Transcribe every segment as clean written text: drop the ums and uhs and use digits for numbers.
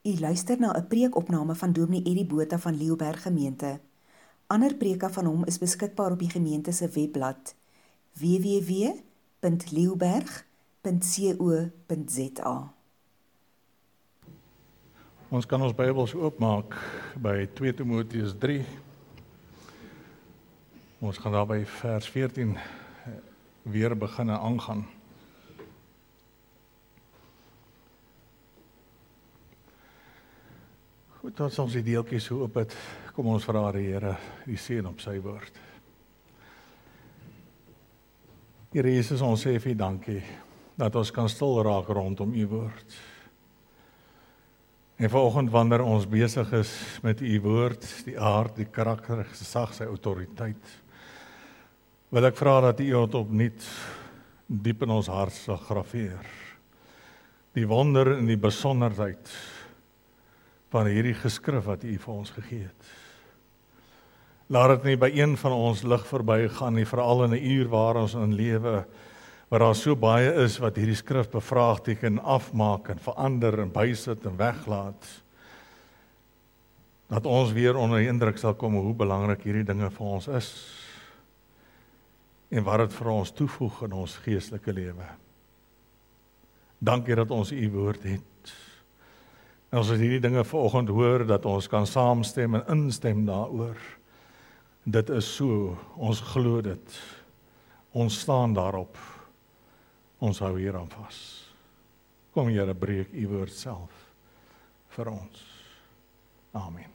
U luister na 'n preekopname van Dominee Eddie Botha van Leeuberg Gemeente. Ander preke van hom is beskikbaar op die gemeente se webblad www.leeuberg.co.za. Ons kan ons Bybels oopmaak by 2 Timoteus 3. Ons gaan daar by vers 14 weer begin aangaan. Goed, as ons die deeltjies so oop het, kom ons vra die Here die seën op sy woord. Here Jesus, ons sê vir U dankie dat ons kan stil raak rondom U woord. En vanoggend wanneer ons besig is met U woord, die aard, die karakter, gesag, sy autoriteit, wil ek vra dat U het opnuut diep in ons hart sal graveer. Die wonder en die besonderheid van hierdie geskrif wat U vir ons gegee het. Laat dit nie by een van ons lig verby gaan nie, veral in 'n uur waar ons in lewe, waar daar so baie is wat hierdie skrif bevraagteken, afmaak en verander en bysit en weglaat. Dat ons weer onder die indruk sal kom hoe belangrik hierdie dinge vir ons is en wat dit vir ons toevoeg in ons geestelike lewe. Dankie dat ons U woord het. En as ons hierdie dinge vanoggend hoor, dat ons kan saamstem en instem daaroor. Dit is so, ons glo dit. Ons staan daarop. Ons hou hieraan vas. Kom Here, breek U woord self vir ons. Amen.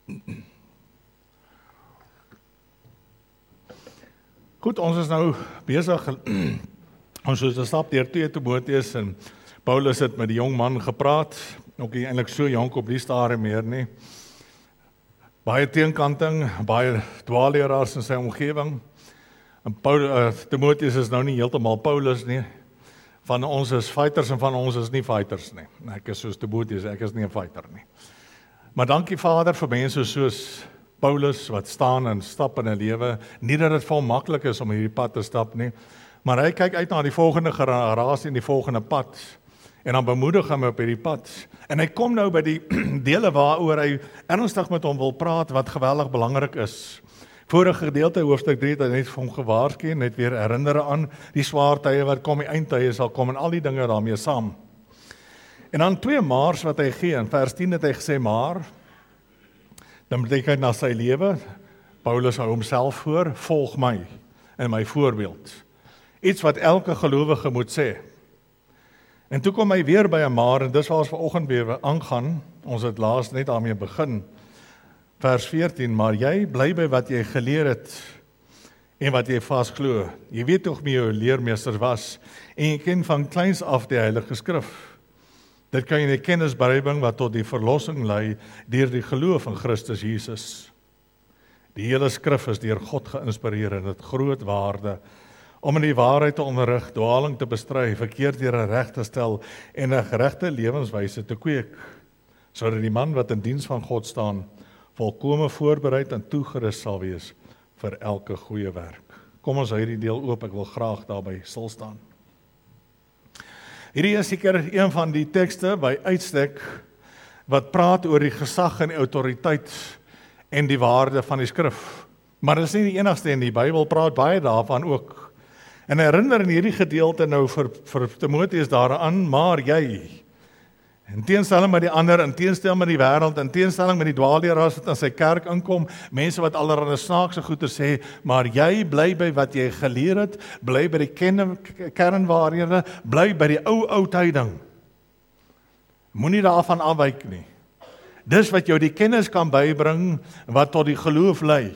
Goed, ons is nou besig. Ons is 'n stap deur 2 Timoteus en Paulus het met die jong man gepraat. Ook nie eintlik so jonk op die stadium meer nie. Baie teenkanting, baie dwaalleraars in sy omgewing. En Timoteus is nou nie heeltemal Paulus nie. Van ons is fighters en van ons is nie fighters nie. Ek is soos Timoteus, ek is nie 'n fighter nie. Maar dankie Vader vir mense soos Paulus wat staan en stap in 'n lewe. Nie dat dit vir hom maklik is om hierdie pad te stap nie, maar hy kyk uit na die volgende generasie en die volgende pad. En dan bemoedig hom op hierdie pad. En hy kom nou by die dele waaroor hy ernstig met hom wil praat, wat geweldig belangrik is. Vorige gedeelte, hoofstuk 3, het hy net vir hom gewaarsku, net weer herinner aan die swaar tye wat kom, die eindtye sal kom en al die dinge daarmee saam. En dan 2 maars wat hy gee, in vers 10 het hy gesê, maar, dan beteken na sy lewe, Paulus hou homself voor, volg my, in my voorbeeld. Iets wat elke gelowige moet sê. En toe kom hy weer by 'n maar, en dis waar ons vanoggend weer aangaan, ons het laas net daarmee begin, vers 14, maar jy bly by wat jy geleer het, en wat jy vasglo. Jy weet tog wie jou leermeester was, en jy ken van kleins af die Heilige Skrif. Dit kan jy die kennis bybring wat tot die verlossing lei, deur die geloof in Christus Jesus. Die hele skrif is deur God geïnspireer en het groot waarde, om in die waarheid te onderrig, dwaling te bestry, verkeerdhede reg te stel en 'n geregte lewenswyse te kweek, sodat die man wat in diens van God staan, volkome voorbereid en toegerus sal wees vir elke goeie werk. Kom ons hou hierdie deel oop, ek wil graag daarby stil staan. Hierdie is seker een van die tekste by uitstek wat praat oor die gesag en die autoriteit en die waarde van die skrif. Maar dit is nie die enigste en die Bybel praat baie daarvan ook. En herinner in hierdie gedeelte nou vir Timoteus daaraan, maar jy, in teenstelling met die ander, in teenstelling met die wêreld, in teenstelling met die dwaalleraars wat in sy kerk inkom, mense wat allerlei snaakse goeie sê, maar jy bly by wat jy geleer het, bly by die kernwaarhede, bly by die ou tyding. Moenie daarvan afwyk nie. Dis wat jou die kennis kan bybring, wat tot die geloof lei.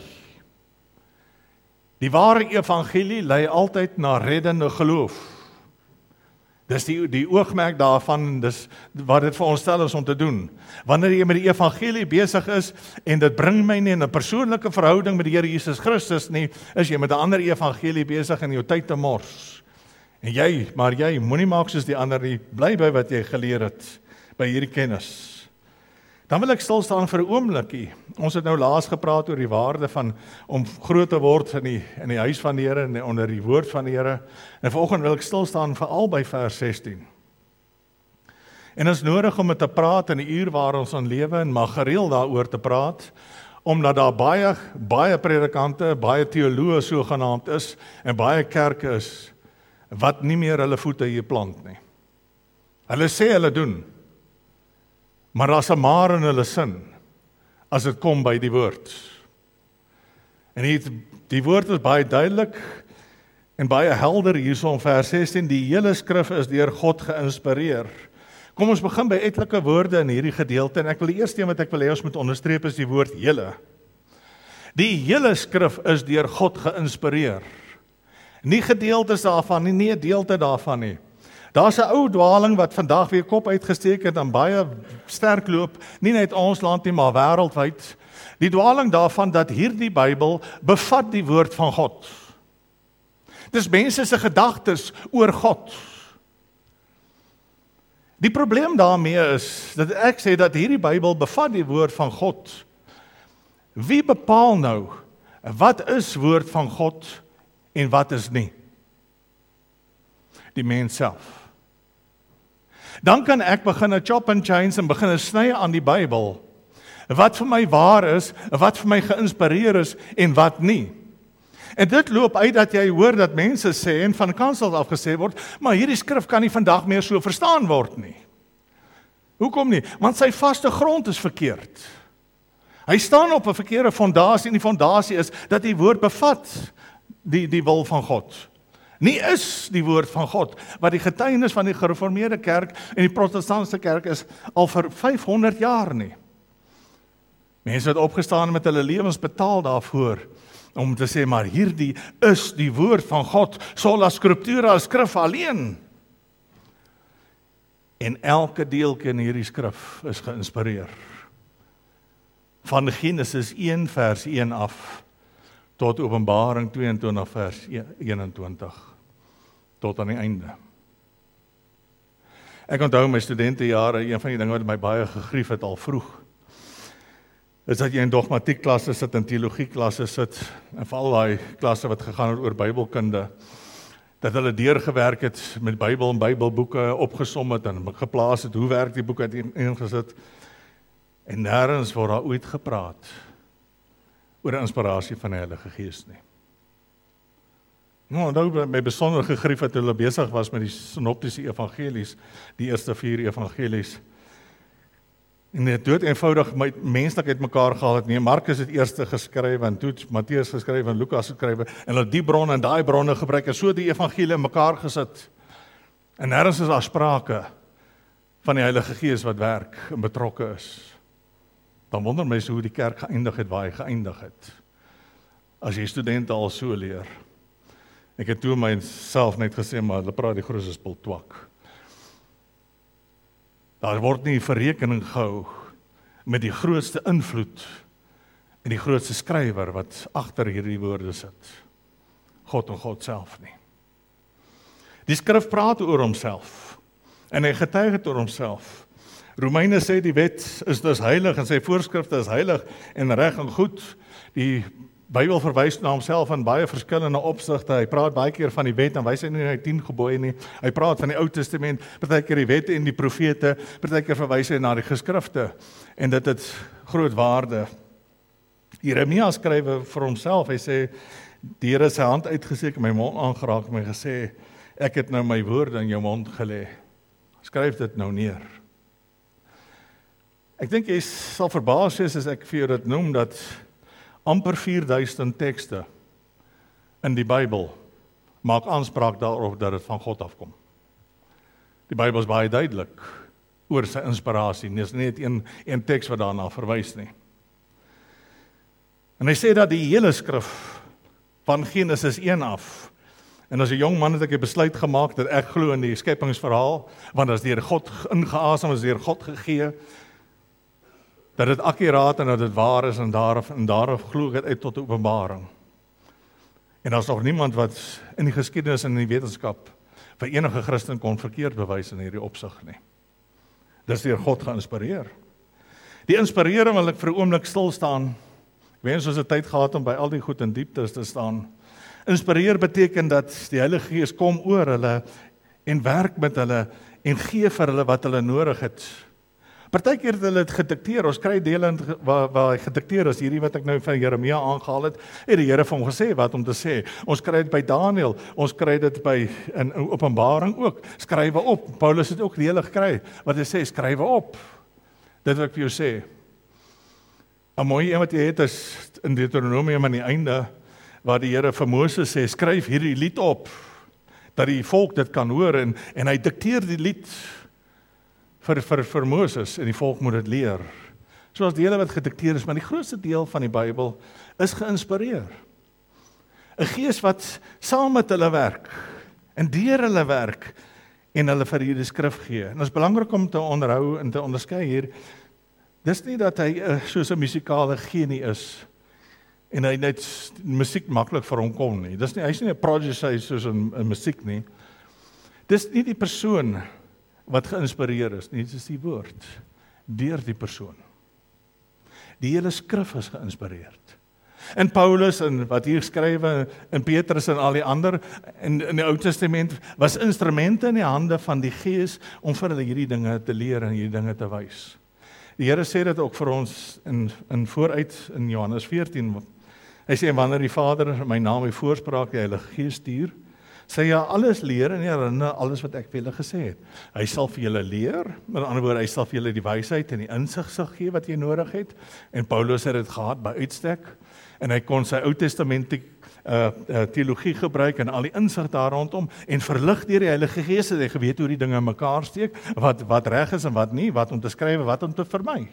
Die ware evangelie lei altyd na reddende geloof. Dis die oogmerk daarvan, dis wat dit veronderstel is om te doen. Wanneer jy met die evangelie besig is, en dit bring my nie in 'n persoonlike verhouding met die Here Jesus Christus nie, is jy met 'n ander evangelie besig en jou tyd te mors. En jy moenie maak soos die ander nie, bly by wat jy geleer het, by hierdie kennis. Dan wil ek stil staan vir 'n oombliekie. Ons het nou laas gepraat oor die waarde van om groot te word in die huis van die Here en onder die woord van die Here. En vanoggend wil ek stil staan veral by vers 16. En is nodig om dit te praat in die uur waar ons aan lewe en maar gereeld daaroor te praat, omdat daar baie predikante, baie teoloë sogenaamd is en baie kerke is wat nie meer hulle voete hier plant nie. Hulle sê hulle doen, maar daar's 'n maar in hulle sin as dit kom by die woord. En die woord is baie duidelik en baie helder hierso in vers 16, die hele skrif is deur God geïnspireer. Kom ons begin by etlike woorde in hierdie gedeelte en ek wil die eerste een wat ek wil hê ons moet onderstreep is die woord hele. Die hele skrif is deur God geïnspireer. Nie gedeeltes daarvan nie, nie 'n deelte daarvan nie. Daar's 'n ou dwaling wat vandag weer kop uitgesteek het en baie sterk loop, nie net ons land nie, maar wêreldwyd. Die dwaling daarvan dat hierdie Bybel bevat die woord van God. Dis mense se gedagtes oor God. Die probleem daarmee is dat ek sê dat hierdie Bybel bevat die woord van God. Wie bepaal nou wat is woord van God en wat is nie? Die mens self. Dan kan ek begin chop and change en begin sny aan die Bybel. Wat vir my waar is, wat vir my geïnspireer is en wat nie. En dit loop uit dat jy hoor dat mense sê en van kansels af gesê word, maar hierdie skrif kan nie vandag meer so verstaan word nie. Hoekom nie? Want sy vaste grond is verkeerd. Hy staan op 'n verkeerde fondasie en die fondasie is dat die woord bevat die wil van God. Nie is die woord van God, wat die getuienis van die gereformeerde kerk en die protestantse kerk is al vir 500 jaar nie. Mense het opgestaan met hulle lewens betaal daarvoor, om te sê, maar hierdie is die woord van God, sola scriptura, skrif alleen. En elke deeltjie in hierdie skrif is geïnspireer. Van Genesis 1 vers 1 af, tot Openbaring 22 vers 21, tot aan die einde. Ek onthou my studentejare, een van die dinge wat my baie gegrief het al vroeg, is dat jy in dogmatiekklasse sit, en teologieklasse sit, en veral daai klasse wat gegaan het oor Bybelkunde, dat hulle deurgewerk het met Bybel en Bybelboeke, opgesom het en geplaas het, hoe werk die boek uiteengesit, en nêrens word daar ooit gepraat oor die inspirasie van die Heilige Gees nie. Nou, my besonder gegrief het hulle besig was met die synoptiese evangelies, die eerste 4 evangelies. En dit dood eenvoudig menslikheid mekaar gehaal het. Nee, Markus het eerste geskryf en toe Matteus geskryf en Lukas geskryf en hulle die bronne en daai bronne gebruik en so die evangelie mekaar gesit. En nêrens is daar sprake van die Heilige Gees wat werk en betrokke is. Dan wonder mense hoe die kerk geëindig het waar hy geëindig het. As jy studente al so leer. Ek het toe myself net gesê, maar hulle praat die grootste spul twak. Daar word nie verrekening gehou met die grootste invloed en die grootste skrywer wat agter hierdie woorde sit. God en God self nie. Die skrif praat oor homself en hy getuig het oor homself. Romeine sê die wet is dus heilig en sy voorskrifte is heilig en reg en goed. Die Bybel verwys na homself in baie verskillende opsigte. Hy praat baie keer van die wet en wys hy nie na die 10 gebooie nie. Hy praat van die Ou Testament, baie keer die wette en die profete, baie keer verwys hy na die geskrifte en dit het groot waarde. Jeremia skryf vir homself. Hy sê die Here het sy hand uitgesteek en my mond aangeraak en my gesê ek het nou my woorde in jou mond gelê. Skryf dit nou neer. Ek dink jy sal verbaas wees as ek vir jou dit noem dat amper 4000 tekste in die Bybel maak aanspraak daarop dat dit van God afkom. Die Bybel is baie duidelik oor sy inspirasie, dis net een teks wat daarna verwys nie. En hy sê dat die hele skrif van Genesis 1 af, en as 'n jong man het ek 'n besluit gemaak dat ek glo in die skepingsverhaal, want as deur God ingeasem is, deur God gegee, dat dit akkuraat en dat dit waar is en daarop glo ek uit tot Openbaring. En daar's nog niemand wat in die geskiedenis en in die wetenskap vir enige Christen kon verkeerd bewys in hierdie opsig nie. Dis deur God geïnspireer. Die inspirering wil ek vir 'n oomblik stil staan. Ek wens ons het tyd gehad om by al die goed in dieptes te staan. Inspireer beteken dat die Heilige Gees kom oor hulle en werk met hulle en gee vir hulle wat hulle nodig het. Partykeer het hulle dit gedikteer, ons kry dele waar hy gedikteer is, hierdie wat ek nou van Jeremia aangehaal het die Here vir hom gesê wat om te sê. Ons kry dit by Daniël, ons kry dit by in Openbaring ook, skrywe op. Paulus het ook dele gekry, wat hy sê, skrywe op. Dit wat ek vir jou sê. 'n Mooi een wat jy het is in Deuteronomium aan die einde, waar die Here vir Moses sê, skryf hierdie lied op, dat die volk dit kan hoor, en hy dikteer die lied vir Moses, en die volk moet dit leer. Soos die hele wat gedikteer is, maar die grootste deel van die Bybel is geïnspireer. 'n Gees wat saam met hulle werk, en deur hulle werk, en hulle vir hierdie skrif gee. En dit is belangrik om te onderhou en te onderskei hier, dis nie dat hy soos 'n musikale genie is, en hy net musiek maklik vir hom kom nie. Dis nie, hy is nie 'n prodigy soos in musiek nie. Dis nie die persoon wat geïnspireer is nie, dit is die woord, deur die persoon. Die hele skrif is geïnspireerd. En Paulus, en wat hier skrywe, en Petrus en al die ander, in die Ou Testament, was instrumente in die hande van die Gees, om vir hulle hierdie dinge te leer, en hierdie dinge te wys. Die Here sê dit ook vir ons, in vooruit, in Johannes 14, hy sê, wanneer die Vader my naam die voorspraak, die Heilige Gees stuur, sê jy alles leer en herinner alles wat ek vir julle gesê het. Hy sal vir julle leer, met ander woorde, hy sal vir julle die wysheid en die insig sal gee wat jy nodig het, en Paulus het dit gehad by uitstek, en hy kon sy Ou Testamentiese teologie gebruik, en al die insig daar rondom, en verlig deur die Heilige Gees, het hy geweet hoe die dinge in mekaar steek, wat reg is en wat nie, wat om te skryf, wat om te vermy.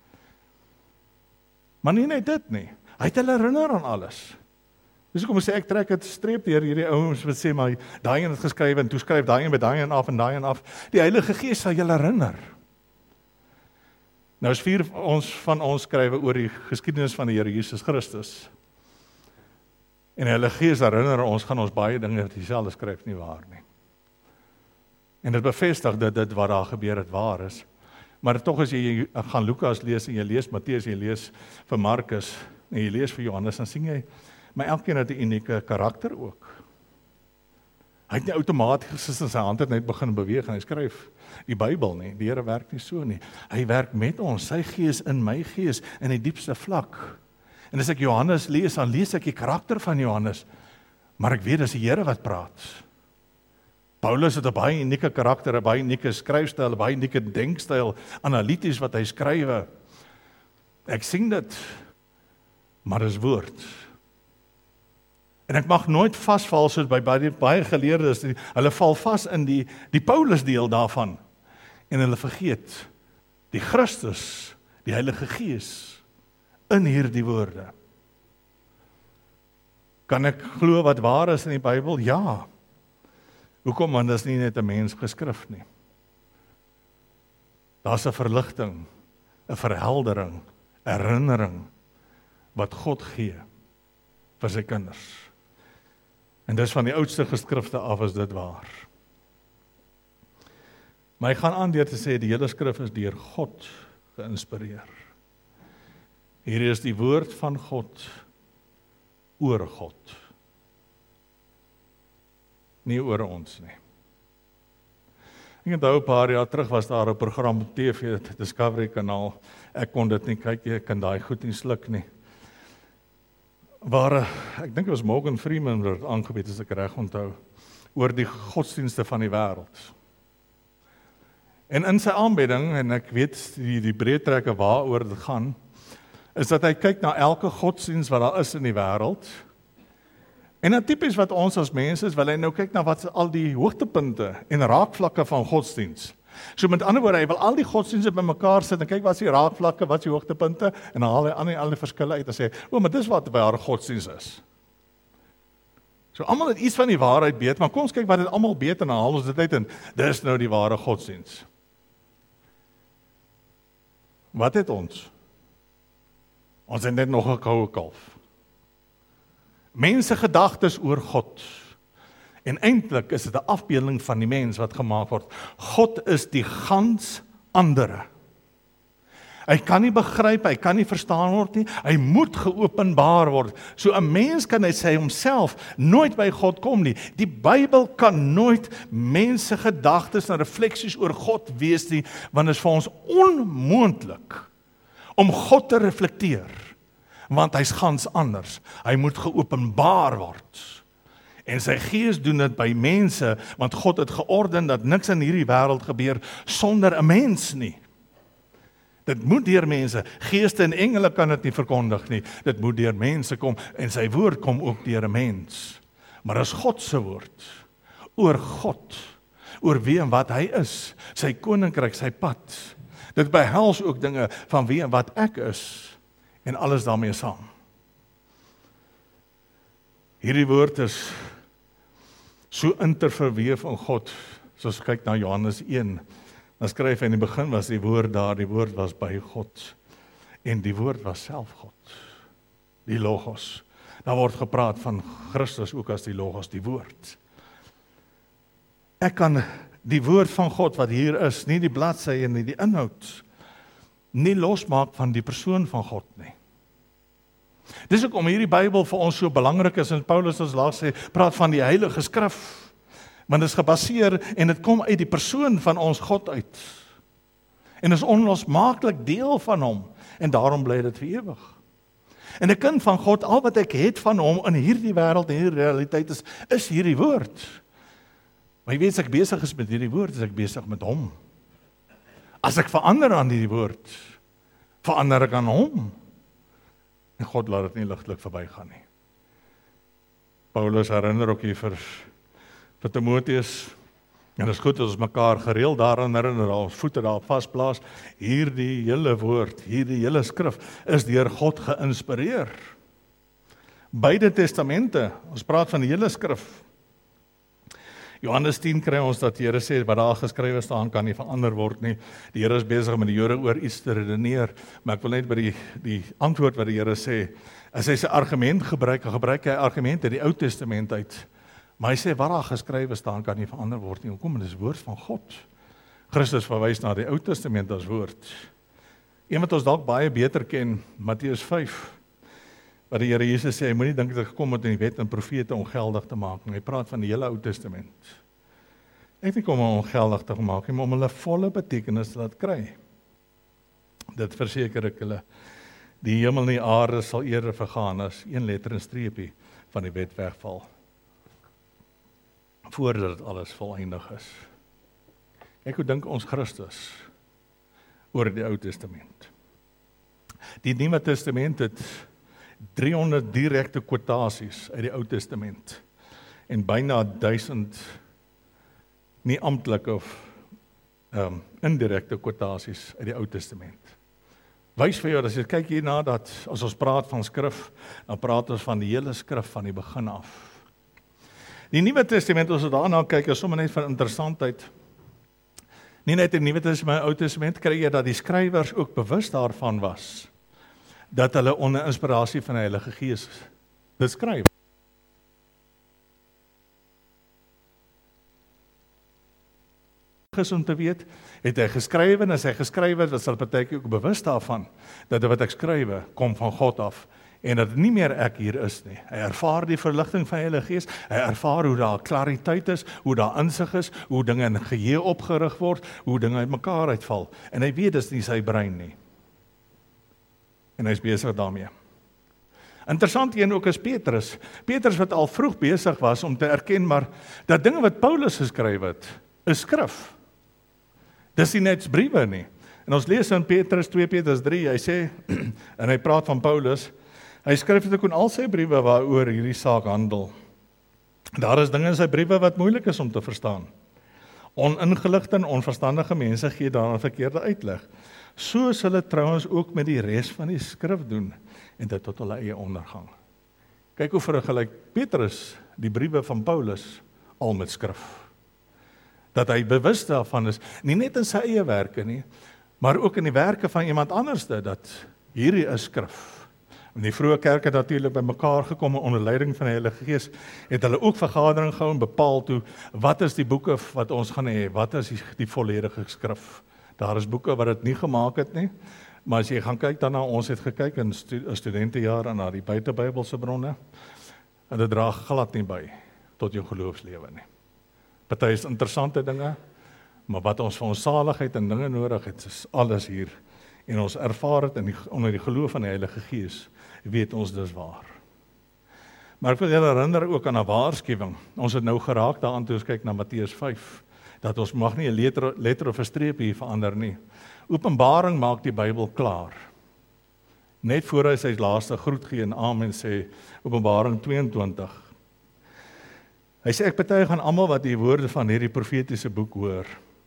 Maar nie net dit nie, hy het hulle herinner aan alles. Dus kom ons sê, ek trek het streep deur hierdie ouens wat sê, maar daai een het geskryf, en toe skryf daai een by daai een af, en daai een af. Die Heilige Gees sal julle herinner. Nou is 4 van ons skrywe oor die geskiedenis van die Here Jesus Christus. En die Heilige Gees herinner ons, gaan ons baie dinge dieselfde skryf nie waar nie. En dit bevestig dat dit wat daar gebeur het waar is. Maar tog as jy gaan Lukas lees, en jy lees Matteus, jy lees vir Markus, en jy lees vir Johannes, dan sien jy, maar elkeen het 'n unieke karakter ook. Hy het nie outomaties in sy hand het net begin beweeg en hy skryf die Bybel nie. Die Here werk nie so nie. Hy werk met ons, sy Gees in my gees, in die diepste vlak. En as ek Johannes lees, dan lees ek die karakter van Johannes, maar ek weet dis die Here wat praat. Paulus het 'n baie unieke karakter, 'n baie unieke skryfstyl, 'n baie unieke denkstyl, analities wat hy skrywe. Ek sien dit, maar dis woord. En ek mag nooit vasval soos by baie geleerdes, hulle val vas in die Paulus deel daarvan, en hulle vergeet die Christus, die Heilige Gees, in hierdie woorde. Kan ek glo wat waar is in die Bybel? Ja. Hoekom? Want dit is nie net 'n mens geskrif nie. Daar's 'n verligting, 'n verheldering, herinnering, wat God gee vir sy kinders. En dis van die oudste geskrifte af is dit waar. Maar ek gaan aan deur te sê, die hele skrif is deur God geïnspireer. Hier is die woord van God oor God. Nie oor ons nie. Ek onthou 'n paar jaar terug was daar 'n program op TV, Discovery kanaal. Ek kon dit nie kyk, ek kan daai goed nie sluk nie. Waar, ek dink dit was Morgan Freeman wat aangebied, as ek reg onthou, oor die godsdienste van die wêreld. En in sy aanbieding, en ek weet die breë trekke waaroor dit gaan, is dat hy kyk na elke godsdienst wat daar is in die wêreld. En dan tipies wat ons as mense is, wil hy nou kyk na wat al die hoogtepunte en raakvlakke van godsdienst. So met ander woorde, hy wil al die godsdienste bymekaar sit en kyk wat is die raakvlakke, wat is die hoogtepunte, en dan haal hy al die verskille uit en sê, maar dis wat by haar godsdienst is. So almal het iets van die waarheid weet, maar kom ons kyk wat dit almal weet en dan haal ons dit uit en dis nou die ware godsdienst. Wat het ons? Ons het net nog 'n koue kalf. Mense gedagtes oor God. En eintlik is dit 'n afbeelding van die mens wat gemaak word. God is die gans andere. Hy kan nie begryp, hy kan nie verstaan word nie, hy moet geopenbaar word. So 'n mens kan uit sy homself nooit by God kom nie. Die Bybel kan nooit mense gedagtes en refleksies oor God wees nie, want dit is vir ons onmoontlik om God te reflekteer, want hy's gans anders. Hy moet geopenbaar word. En sy gees doen dit by mense, want God het georden dat niks in hierdie wêreld gebeur sonder 'n mens nie. Dit moet deur mense, geeste en engele kan dit nie verkondig nie, dit moet deur mense kom, en sy woord kom ook deur 'n mens. Maar as God se woord, oor God, oor wie en wat hy is, sy koninkryk, sy pad, dit behels ook dinge van wie en wat ek is, en alles daarmee saam. Hierdie woord is so interverweef in God, soos kyk na Johannes 1, dan skryf hy in die begin was die woord daar, die woord was by God, en die woord was self God, die Logos. Daar word gepraat van Christus ook as die Logos, die woord. Ek kan die woord van God wat hier is, nie die bladsy en nie die inhoud, nie losmaak van die persoon van God nie. Dis ook om hierdie Bybel vir ons so belangrik is, en Paulus ons laas sê, praat van die Heilige Skrif, want dit is gebaseer en dit kom uit die persoon van ons God uit. En is onlosmaaklik deel van hom, en daarom bly dit vir ewig. En 'n kind van God, al wat ek het van hom in hierdie wêreld en hierdie realiteit is hierdie woord. Maar jy weet, as ek besig is met hierdie woord, is ek besig met hom. As ek verander aan hierdie woord, verander ek aan hom. En God laat dit nie ligtelik verbygaan nie. Paulus herinner ook hier vir Timoteus, en dit is goed as ons mekaar gereeld daaraan herinner, ons voete daar vasplaas, hierdie hele woord, hierdie hele skrif, is deur God geïnspireer. Beide testamente, ons praat van die hele skrif. Johannes 10 kry ons dat die Here sê, wat daar geskrywe staan, kan nie verander word nie. Die Here is besig met die Jode oor iets te redeneer, maar ek wil net by die antwoord wat die Here sê, as hy sy argument gebruik hy argumente uit die Ou Testament uit, maar hy sê, wat daar geskrywe staan, kan nie verander word nie. Hoekom? Dit is woord van God. Christus verwys na die Ou Testament as woord. Een wat ons dalk baie beter ken, Matteus 5, wat die Here Jesus sê, hy moenie dink dat ek gekom het om die wet en profete ongeldig te maak. Hy praat van die hele Ou Testament. Ek nie kom om ongeldig te maak, maar om hulle volle betekenis te laat kry. Dit verseker ek hulle, die hemel en die aarde sal eerder vergaan as een letter en streepie van die wet wegval, voordat dit alles voleindig is. Kyk hoe dink ons Christus oor die Ou Testament. Die Nuwe Testament het 300 direkte kwotasies uit die Ou Testament en byna 1000 nie amptelike of indirekte kwotasies uit die Ou Testament. Wys vir jou, as jy kyk hierna, dat as ons praat van skrif, dan praat ons van die hele skrif van die begin af. Die Nuwe Testament, as ons daarna kyk, is sommer net van interessantheid. Nie net in die Nuwe Testament, maar Ou Testament kry jy dat die skrywers ook bewus daarvan was, dat hulle onder inspirasie van die Heilige Gees dit skryf. Om te weet, het hy geskryf, en as hy geskryf het, was hy partykeer ook bewus daarvan, dat wat ek skrywe, kom van God af, en dat nie meer ek hier is nie. Hy ervaar die verligting van die Heilige Gees, hy ervaar hoe daar klariteit is, hoe daar insig is, hoe dinge in geheue opgerig word, hoe dinge uit mekaar uitval, en hy weet dis nie sy brein nie. En hy is besig daarmee. Interessant een ook is Petrus. Petrus wat al vroeg besig was om te erken, maar dat dinge wat Paulus geskryf het, is skrif. Dis nie net briewe nie. En ons lees in Petrus 2 Petrus 3, hy sê, en hy praat van Paulus, hy skryf dit ook in al sy briewe waaroor hierdie saak handel. Daar is dinge in sy briewe wat moeilik is om te verstaan. Oningeligte en onverstandige mense gee daaraan verkeerde uitleg. So sal hulle trouwens ook met die res van die skrif doen, en dit tot hulle eie ondergang. Kyk hoe vergelyk Petrus die briewe van Paulus al met skrif. Dat hy bewus daarvan is, nie net in sy eie werke nie, maar ook in die werke van iemand anders, dat hierdie is skrif. En die vroeë kerk het natuurlik by mekaar gekom onder leiding van die Heilige Gees, het hulle ook vergadering gehou en bepaal toe, wat is die boeke wat ons gaan hê, wat is die volledige skrif. Daar is boeke wat dit nie gemaak het nie, Maar as jy gaan kyk daarna, ons het gekyk in studentejare na die buitebybelse bronne, en dit dra glad nie by tot jou geloofslewe nie. Party is interessante dinge, maar wat ons vir ons saligheid en dinge nodig het, is alles hier. En ons ervaar het onder die geloof van die Heilige Gees, weet ons dis waar. Maar ek wil julle herinner ook aan 'n waarskuwing. Ons het nou geraak daaraan toe ons kyk na Matteus 5, dat ons mag nie 'n letter of 'n streep hier verander nie. Openbaring maak die Bybel klaar. Net voor hy sy laaste groet gee en amen sê, Openbaring 22. Hy sê, ek betuig aan almal wat die woorde van hierdie profetiese boek hoor.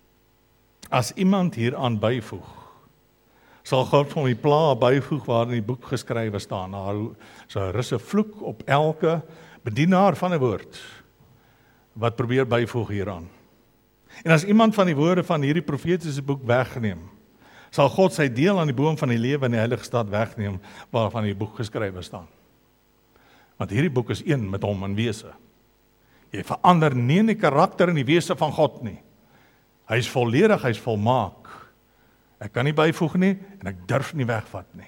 As iemand hieraan byvoeg, sal God van die pla byvoeg waarin die boek geskrywe staan. So rus 'n vloek op elke bedienaar van 'n woord wat probeer byvoeg hieraan. En as iemand van die woorde van hierdie profetiese boek wegneem, sal God sy deel aan die boom van die lewe in die heilige stad wegneem waarvan die boek geskrywe staan. Want hierdie boek is een met hom in wese. Jy verander nie in die karakter en die wese van God nie. Hy is volledig, hy is volmaak. Ek kan nie byvoeg nie en ek durf nie wegvat nie.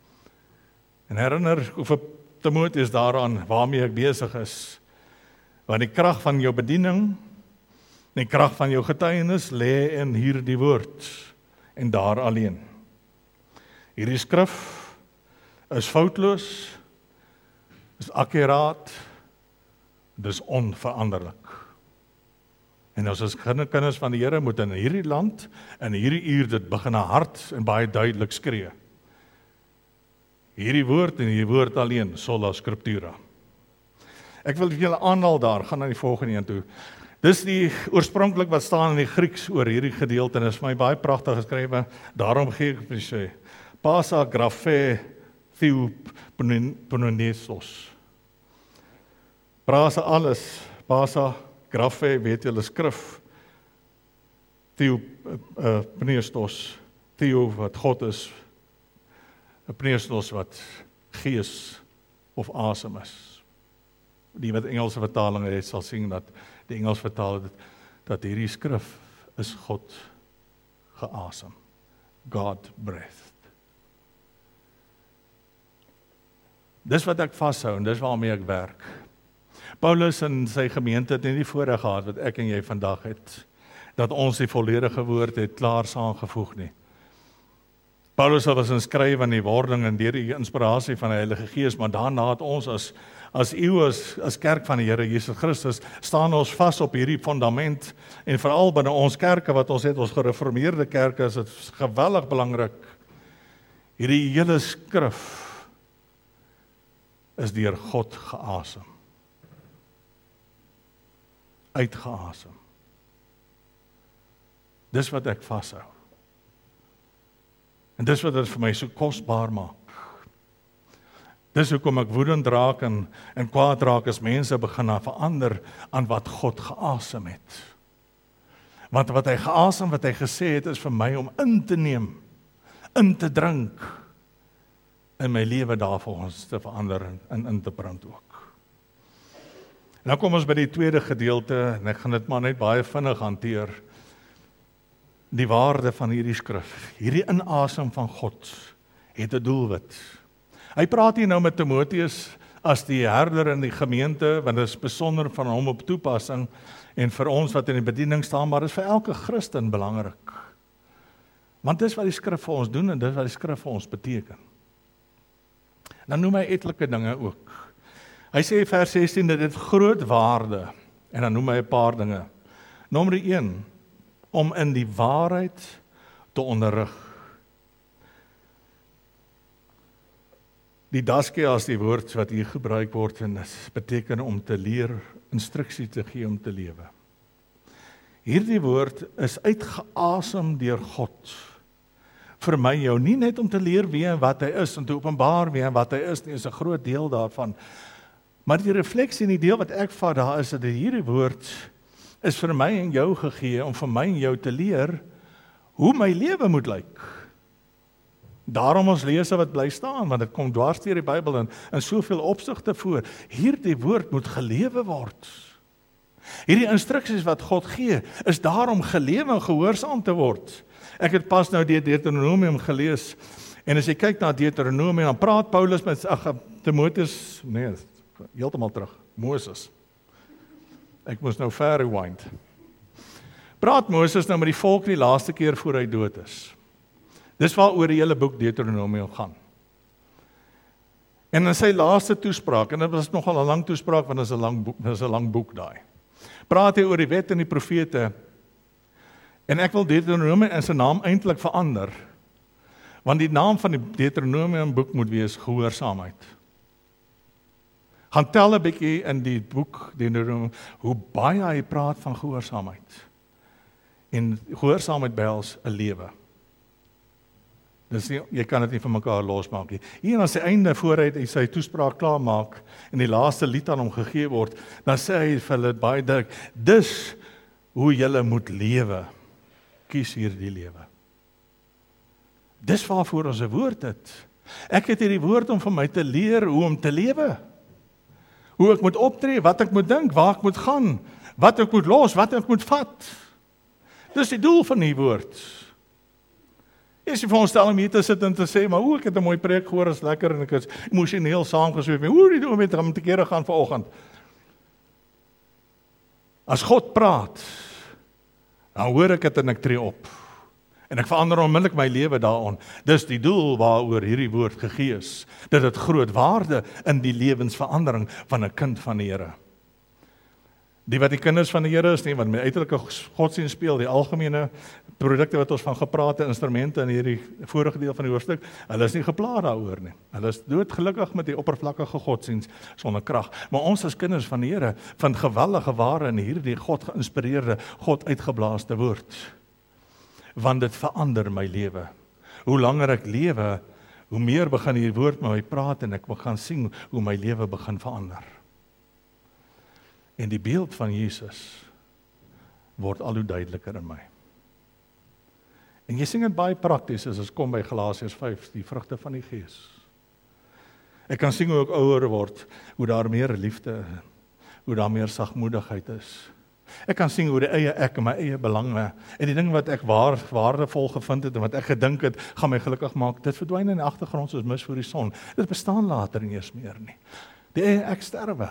En herinner vir Timoteus daaraan waarmee ek besig is. Want die krag van jou bediening, die krag van jou getuienis lê in hierdie woord en daar alleen. Hierdie skrif is foutloos, is akkuraat, dis onveranderlik. En ons as kinders van die Here moet in hierdie land, in hierdie uur dit begin hard en baie duidelik skree. Hierdie woord en hierdie woord alleen, sola scriptura. Ek wil julle aanhaal daar, gaan na die volgende een toe. Dis die oorspronklik wat staan in die Grieks oor hierdie gedeelte, en is vir my baie pragtig geskrywe, daarom gee ek vir sê, Pasa graphe theopneustos. Prasa alles, Pasa graphe, weet julle skrif, theopneustos, theo wat God is, pneustos wat gees of asem is. Die wat Engelse vertaling het, sal sien dat die Engels vertaal het, dat hierdie skrif is God geasem. God breathed. Dis wat ek vashou en dis waarmee ek werk. Paulus en sy gemeente het nie die voorreg gehad wat ek en jy vandag het, dat ons die volledige woord het klaar saamgevoeg nie. Paulus was in skryf aan die wording en deur die inspirasie van die Heilige Gees, maar daarna het ons as kerk van die Here Jesus Christus, staan ons vas op hierdie fundament, en veral binne ons kerke wat ons het, ons gereformeerde kerke, is dit geweldig belangrik. Hierdie hele skrif is deur God geasem. Uitgeasem. Dis wat ek vashou. En dis wat dit vir my so kosbaar maak. Dis hoekom ek woedend raak en kwaad raak as mense begin verander aan wat God geasem het. Want wat hy geasem, wat hy gesê het, is vir my om in te neem, in te drink, in my lewe daarvolgens te verander en in te brand ook. En nou kom ons by die tweede gedeelte, en ek gaan dit maar net baie vinnig hanteer, die waarde van hierdie skrif, hierdie inasem van God, het 'n doelwit. Hy praat hier nou met Timoteus as die herder in die gemeente, want dit is besonder van hom op toepassing, en vir ons wat in die bediening staan, maar dit is vir elke Christen belangrik. Want dis wat die skrif vir ons doen, en dis wat die skrif vir ons beteken. Dan noem hy etlike dinge ook. Hy sê vers 16, dat dit groot waarde, en dan noem hy 'n paar dinge. Nommer 1, om in die waarheid te onderrig. Die daskia is die woord wat hier gebruik word, en dit beteken om te leer, instruksie te gee om te lewe. Hierdie woord is uitgeasem deur God. Vir my jou, nie net om te leer wie en wat hy is, en te openbaar wie en wat hy is, nie, is 'n groot deel daarvan. Maar die refleksie en die deel wat ek vat daar is, dat hierdie woord is vir my en jou gegee, om vir my en jou te leer, hoe my lewe moet lyk. Daarom ons lees wat bly staan, want dit kom dwars deur die Bybel in soveel opsigte voor. Hierdie woord moet gelewe word. Hierdie instruksies wat God gee, is daarom gelewe en gehoorsaam te word. Ek het pas nou die Deuteronomium gelees, En as jy kyk na Deuteronomium, dan praat Paulus met Timotheus, nee, heeltemal terug, Moses. Ek moes nou ver rewind. Praat Moses nou met die volk die laaste keer voor hy dood is. Dis waaroor die hele boek Deuteronomium gaan. En in sy laaste toespraak, en dit was nogal 'n lang toespraak, want dit is 'n lang boek daai. Praat hy oor die wet en die profete. En ek wil Deuteronomium in sy naam eintlik verander. Want die naam van die Deuteronomium boek moet wees gehoorsaamheid. Gaan tel 'n bietjie in die boek Deuteronomium hoe baie hy praat van gehoorsaamheid. En gehoorsaamheid behels 'n lewe. Dis nie, jy kan dit nie van mekaar losmaak nie. Hier aan sy einde voor hy sy toespraak klaar maak en die laaste lied aan hom gegee word, dan sê hy vir hulle baie duidelik, dis hoe julle moet lewe. Kies hierdie lewe. Dis waarvoor ons 'n woord het. Ek het hierdie woord om vir my te leer hoe om te lewe. Hoe ek moet optree, wat ek moet dink, waar ek moet gaan, wat ek moet los, wat ek moet vat. Dis die doel van die woord. Is die veronderstel om hier te sit en te sê, maar ek het 'n mooi preek gehoor, is lekker en ek is emosioneel saamgesweef. Die doen met hom te kere gaan vanoggend. As God praat, dan hoor ek dit en ek tree op. En ek verander onmiddellik my lewe daaraan. Dis die doel waaroor hierdie woord gegee is. Dat dit groot waarde in die lewensverandering van 'n kind van die Here. Die wat die kinders van die Here is nie, want met uiterlike godsdienst speel, die algemene produkte wat ons van gepraat het, instrumente in hierdie vorige deel van die hoofstuk, hulle is nie gepla daaroor nie. Hulle is doodgelukkig met die oppervlakkige godsdienst sonder krag. Maar ons as kinders van die Here vind geweldige waarde in hierdie God geïnspireerde, God uitgeblaaste woord. Want dit verander my lewe. Hoe langer ek lewe, hoe meer begin hierdie woord met my praat en ek begin sien hoe my lewe begin verander. En die beeld van Jesus word al hoe duideliker in my. En jy sien dit baie prakties as ons kom by Galasiërs 5, die vrugte van die Gees. Ek kan sien hoe ek ouer word, hoe daar meer liefde, hoe daar meer sagmoedigheid is. Ek kan sien hoe die eie ek en my eie belange en die ding wat ek waardevol gevind het en wat ek gedink het, gaan my gelukkig maak, dit verdwyn in die agtergrond soos mis voor die son. Dit bestaan later nie eens meer nie. Die eie ek sterwe.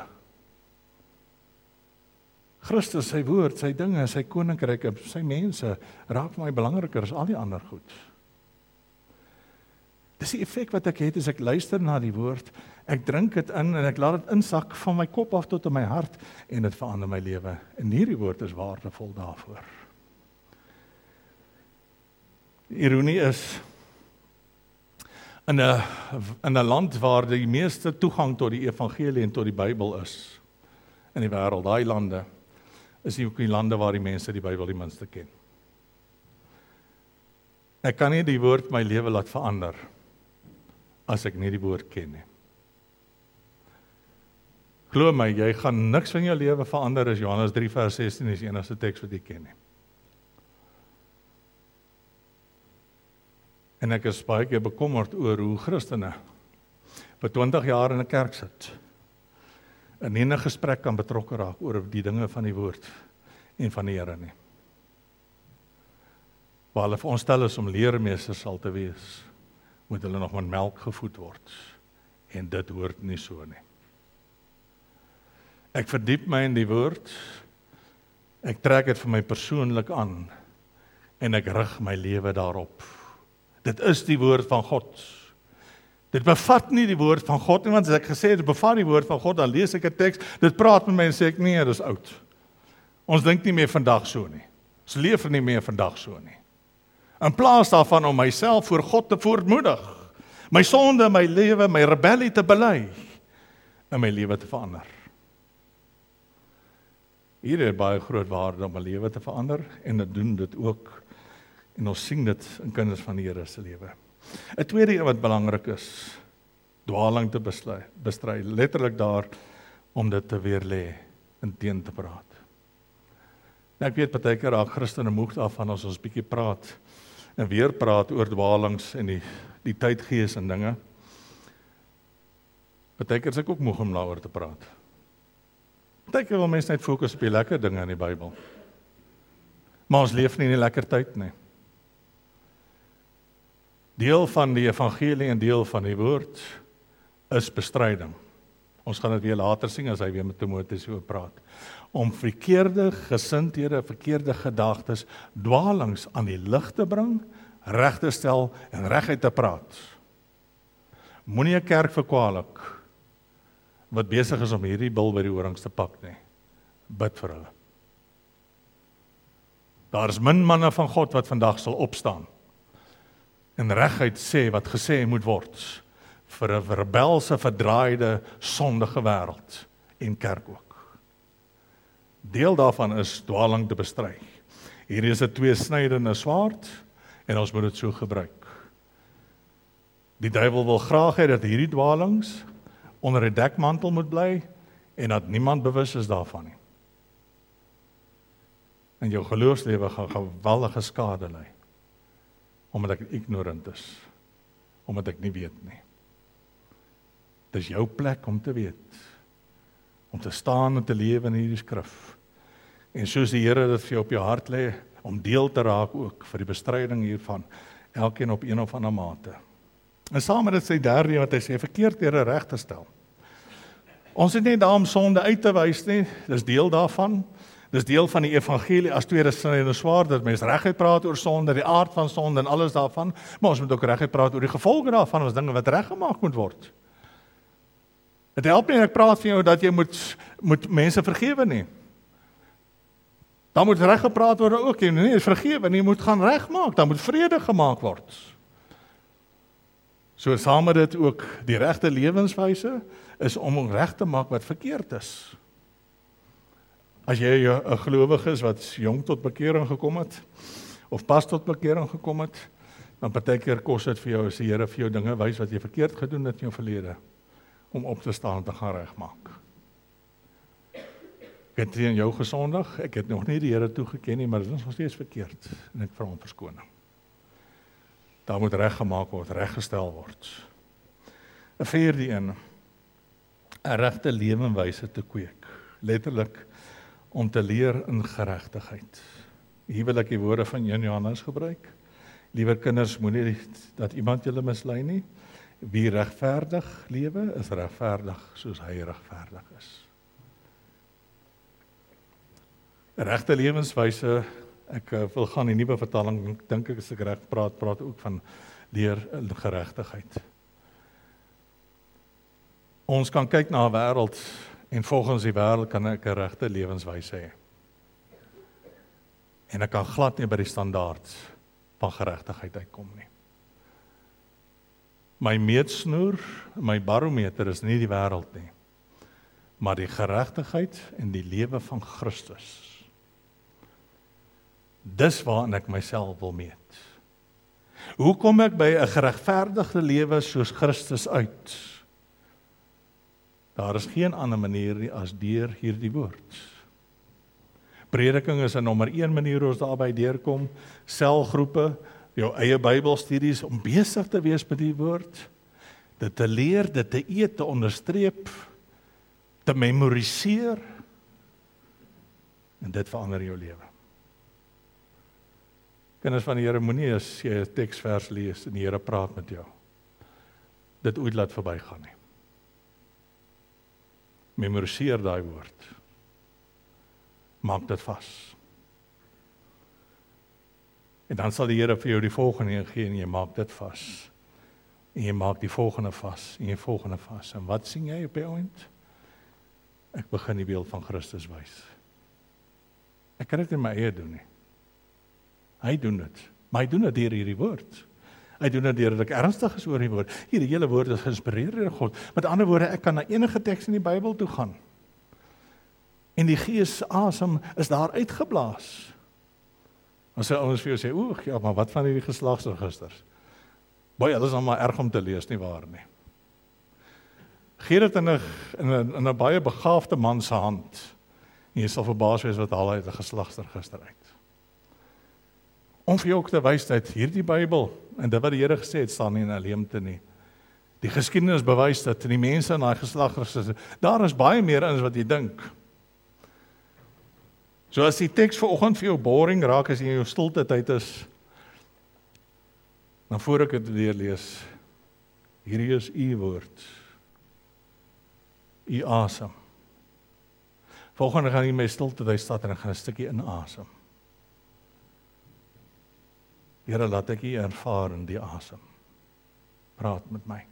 Christus, sy woord, sy dinge, sy koninkryk, sy mense, raak vir my belangriker as al die ander goed. Dis die effek wat ek het as ek luister na die woord, ek drink dit in en ek laat dit insak van my kop af tot in my hart en dit verander my lewe. En hierdie woord is waardevol daarvoor. Die ironie is, in 'n land waar die meeste toegang tot die evangelie en tot die Bybel is, in die wêreld, daai lande, is nie ook die lande waar die mense die Bybel die minste ken. Ek kan nie die woord my lewe laat verander, as ek nie die woord ken nie. Glo my, jy gaan niks van jou lewe verander as Johannes 3 vers 16 is die enigste teks wat jy ken nie. En ek is baie keer bekommerd oor hoe Christene vir 20 jaar in 'n kerk sit, in enige gesprek kan betrokke raak oor die dinge van die woord en van die Here nie. Waar hulle vir ons stel is om leermeesters sal te wees, moet hulle nog met melk gevoed word. En dit hoort nie so nie. Ek verdiep my in die woord, ek trek dit vir my persoonlik aan, en ek rig my lewe daarop. Dit is die woord van God. Dit bevat nie die woord van God nie, want as ek gesê het, dit bevat die woord van God, dan lees ek 'n teks, dit praat met my en sê ek, nee, dit is oud. Ons dink nie meer vandag so nie. Ons leef nie meer vandag so nie. In plaas daarvan om myself voor God te voortmoedig, my sonde, my lewe, my rebellie te bely, en my lewe te verander. Hier is baie groot waarde om my lewe te verander, en dit doen dit ook, en ons sien dit in kinders van die Here se lewe. 'n tweede ding wat belangrik is, dwaling te bestry, letterlik daar, om dit te weerlê, en teen te praat. Nou, ek weet, partykeer raak Christene moeg daarvan as ons bietjie praat, en weer praat oor dwalings en die tydgees en dinge. Partykeer is ek ook moeg om daaroor te praat. Partykeer wil mense net fokus op die lekker dinge in die Bybel. Maar ons leef nie in die lekker tyd nie. Deel van die evangelie en deel van die woord is bestryding. Ons gaan dit weer later sien as hy weer met Timoteus oor praat. Om verkeerde gesindhede, verkeerde gedagtes, dwaalings aan die lig te bring, reg te stel en reguit te praat. Moenie 'n kerk verkwalik wat besig is om hierdie bil by die horings te pak nie. Bid vir hulle. Daar is min manne van God wat vandag sal opstaan en reguit sê wat gesê moet word vir 'n rebelse, verdraaide, sondige wêreld en kerk ook. Deel daarvan is dwaling te bestry. Hier is 'n tweesnydende swaard en ons moet dit so gebruik. Die duiwel wil graag hê dat hierdie dwalings onder 'n dekmantel moet bly en dat niemand bewus is daarvan nie. En jou geloofslewe gaan geweldige skade ly, omdat ek ignorant is, omdat ek nie weet nie. Dis jou plek om te weet, om te staan en te lewe in hierdie skrif. En soos die Here dit vir jou op jou hart lê, om deel te raak ook vir die bestryding hiervan, elkeen op een of ander mate. En saam met dit sê derde wat hy sê, verkeerdhede reg te stel. Ons het nie daar om sonde uit te wys nie, dis deel daarvan. Dis deel van die evangelie as tweesnydende swaard, dat mense reguit praat oor sonde, die aard van sonde en alles daarvan, maar ons moet ook reguit praat oor die gevolge daarvan, ons dinge wat reggemaak moet word. Dit help nie, ek praat vir jou dat jy moet mense vergewe nie. Dan moet reg gepraat word ook, jy nie vergewe nie, jy moet gaan regmaak, dan moet vrede gemaak word. So saam met dit ook die regte lewenswyse is om reg te maak wat verkeerd is. As jy 'n gelowige is wat jong tot bekering gekom het, of pas tot bekering gekom het, dan partykeer kos dit vir jou as die Here vir jou dinge wys wat jy verkeerd gedoen het in jou verlede, om op te staan en te gaan regmaak. Ek het teen jou gesondig, ek het nog nie die Here toegeken nie, maar dit is nog steeds verkeerd, en ek vra om verskoning. Daar moet reggemaak word, reggestel word. 'n vierde een, 'n regte lewenwyse te kweek, letterlik, om te leer in geregtigheid. Hier wil ek die woorde van Johannes gebruik. Liewe kinders, moenie dat iemand julle mislei nie. Wie regverdig lewe, is regverdig soos hy regverdig is. Regte lewenswyse, ek wil gaan in die nuwe vertaling, dink ek as ek reg praat ook van leer in geregtigheid. Ons kan kyk na 'n wêreld en volgens die wêreld kan ek 'n regte lewenswyse hê. En ek kan glad nie by die standaard van geregtigheid uitkom nie. My meetsnoer, my barometer is nie die wêreld nie, maar die geregtigheid en die lewe van Christus. Dis waarin ek myself wil meet. Hoe kom ek by 'n geregverdigde lewe soos Christus uit? Daar is geen ander manier nie as deur hierdie woord. Prediking is 'n nommer 1 manier hoe ons daarby deurkom, selgroepe, jou eie Bybelstudies, om besig te wees met die woord, dit te leer, dit te eet, te onderstreep, te memoriseer, en dit verander jou lewe. Kinders van die Here, moenie as jy 'n teksvers lees en die Here praat met jou, dit ooit laat verbygaan nie. Memoriseer daai woord. Maak dit vas. En dan sal die Here vir jou die volgende gee en jy maak dit vas. En jy maak die volgende vas en jy volgende vas. En wat sien jy op die eind? Ek begin die beeld van Christus wys. Ek kan dit in my eie doen nie. Hy doen dit, maar hy doen dit deur hierdie woord. Hy doen dit deur dat ek ernstig is oor die woord. Hierdie hele woord is geïnspireer deur God. Met ander woorde, ek kan na enige teks in die Bybel toe gaan. En die Gees asem is daar uitgeblaas. As sy ouens vir jou sê, oeg, ja, maar wat van hierdie geslagsregisters? Baie, hulle is dan maar erg om te lees, nie waar nie. Gee dit in 'n baie begaafde man se hand. En jy sal verbaas wees wat haal uit 'n geslagsregister uit. Om vir jou ook te wys dat hierdie Bybel, en dit wat die Here gesê het, staan nie in 'n leemte nie. Die geskiedenis bewys dat die mense in daai geslagsregister, daar is baie meer in as wat jy dink. So as die teks vanoggend vir jou boring raak, as jy in jou stilte tyd is, Dan voor ek dit weer lees, hierdie is u woord, u asem. Volgende gaan ek my stilte by staan en ek gaan 'n stukkie inasem. Here, laat ek u ervaar in die asem. Praat met my.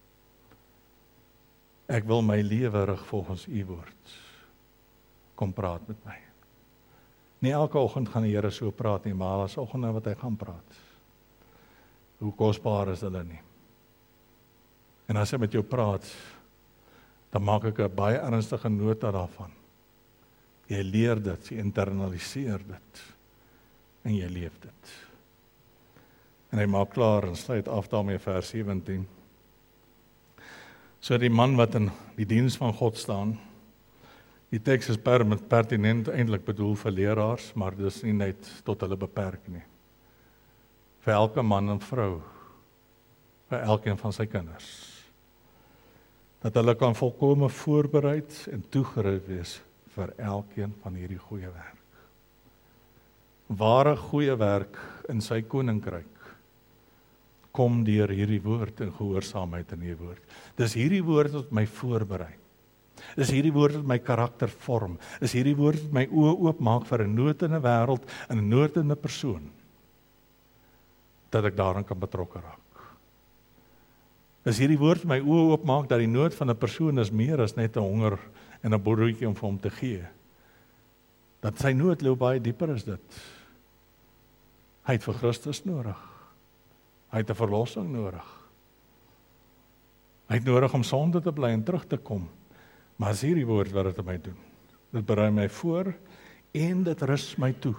Ek wil my lewe rig volgens u woord. Kom praat met my. Nie elke oggend gaan die Here so praat nie, maar as oggende wat hy gaan praat. Hoe kosbaar is hulle nie. En as hy met jou praat, dan maak ek 'n baie ernstige nota daarvan. Jy leer dit, jy internaliseer dit, en jy leef dit. En hy maak klaar en sluit af daarmee vers 17. So die man wat in die diens van God staan, die teks is pertinent eintlik bedoel vir leraars, maar dis nie net tot hulle beperk nie. Vir elke man en vrou, vir elkeen van sy kinders. Dat hulle kan volkome voorbereid en toegerus wees vir elkeen van hierdie goeie werk. Ware goeie werk in sy koninkryk kom deur hierdie woord en gehoorsaamheid in hierdie woord. Dis hierdie woord wat my voorberei. Dis hierdie woord wat my karakter vorm. Dis hierdie woord wat my oë oopmaak vir 'n nood in 'n wêreld en 'n nood in 'n persoon. Dat ek daarin kan betrokke raak. Dis hierdie woord wat my oë oopmaak dat die nood van 'n persoon is meer as net 'n honger en 'n broodjie om vir hom te gee. Dat sy nood loop baie dieper as dit. Hy het vir Christus nodig. Hy het 'n verlossing nodig. Hy het nodig om sonde te bly en terug te kom. Maar as hierdie woord wat dit aan my doen. Dit berei my voor en dit rus my toe.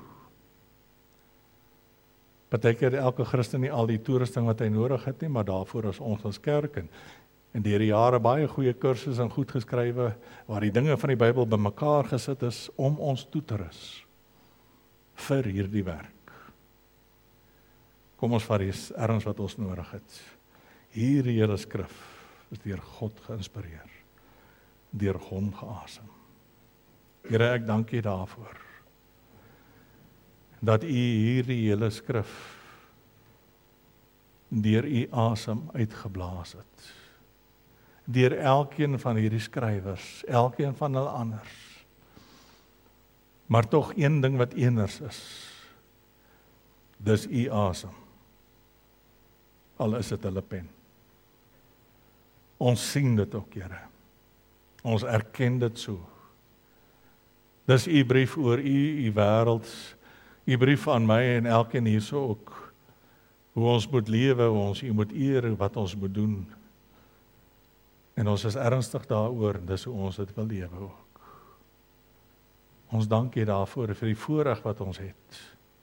Partykeer elke Christen nie al die toerusting wat hy nodig het nie, maar daarvoor is ons as kerk en deur die jare baie goeie kursusse en goed geskrywe waar die dinge van die Bybel bymekaar gesit is om ons toe te rus vir hierdie werk. Kom ons vat die erns wat ons nodig het. Hierdie hele skrif is deur God geïnspireer, deur hom geasem. Here, ek dank U daarvoor. Dat U hierdie hele skrif deur U asem uitgeblaas het. Deur elkeen van hierdie skrywers, elkeen van hulle anders. Maar tog een ding wat eners is. Dis U asem. Al is dit hulle pen. Ons sien dit ook, Here. Ons erken dit so. Dis U brief oor U wêreld, U brief aan my en elkeen hierso ook. Hoe ons moet lewe, hoe ons U moet eer, wat ons moet doen. En ons is ernstig daaroor, dis hoe ons dit wil lewe ook. Ons dank U daarvoor vir die voorreg wat ons het.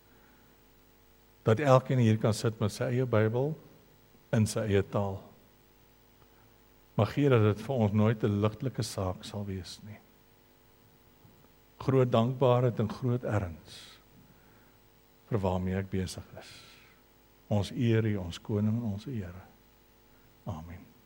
Dat elkeen hier kan sit met sy eie Bybel in sy eie taal. Maar gee dat dit vir ons nooit 'n ligtelike saak sal wees nie. Groot dankbaarheid en groot erns vir waarmee ek besig is. Ons eer U, ons koning en ons Here. Amen.